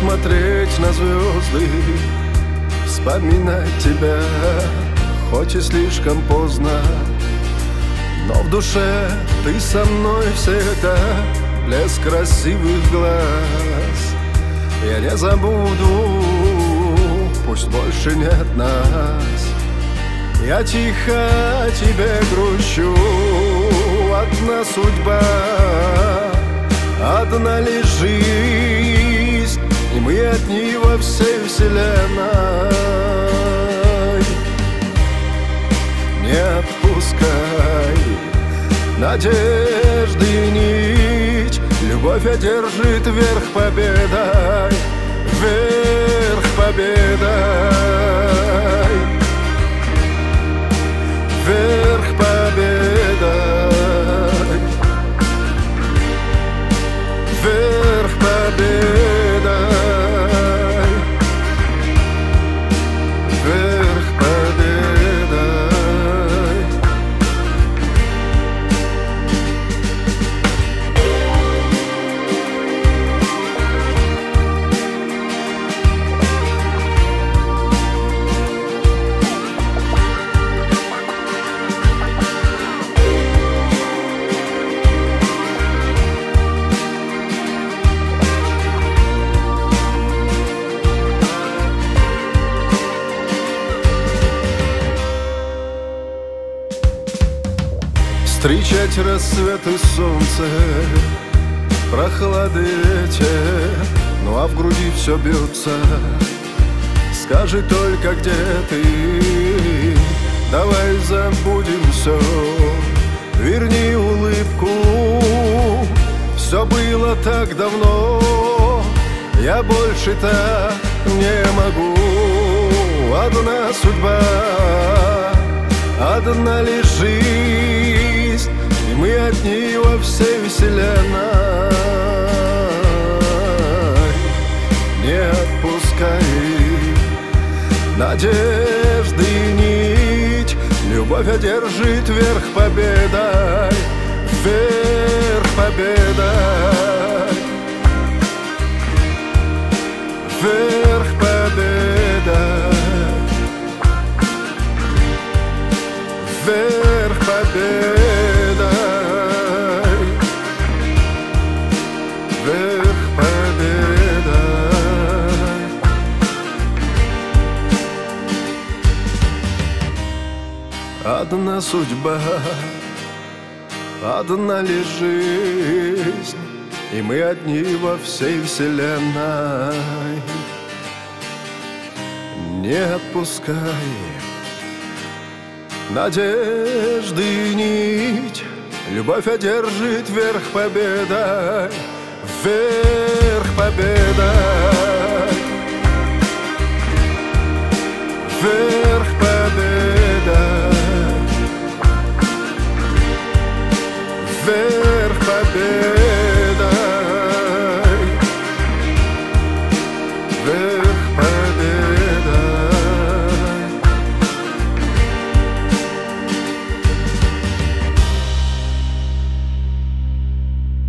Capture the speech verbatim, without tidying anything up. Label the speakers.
Speaker 1: смотреть на звезды, вспоминать тебя, хоть и слишком поздно, но в душе ты со мной всегда. Блеск красивых глаз я не забуду, пусть больше нет нас. Я тихо о тебе грущу, одна судьба, одна лишь жизнь, и мы одни во всей вселенной. Не отпускай надежды нить, любовь одержит верх победой, верх победой, верх победой, верх победой, верх победой. Встречать рассвет и солнце, прохлады ветер, ну а в груди все бьется. Скажи только, где ты, давай забудем все, верни улыбку. Все было так давно, я больше так не могу. Одна судьба, одна лишь жизнь, и мы одни во всей вселенной. Не отпускай надежды нить, любовь одержит верх победой, верх победой, верх победой, верх победой, верх победой. Одна судьба, одна лишь жизнь, и мы одни во всей вселенной. Не отпускай надежды нить, любовь одержит верх победой, верх победой, верх победой.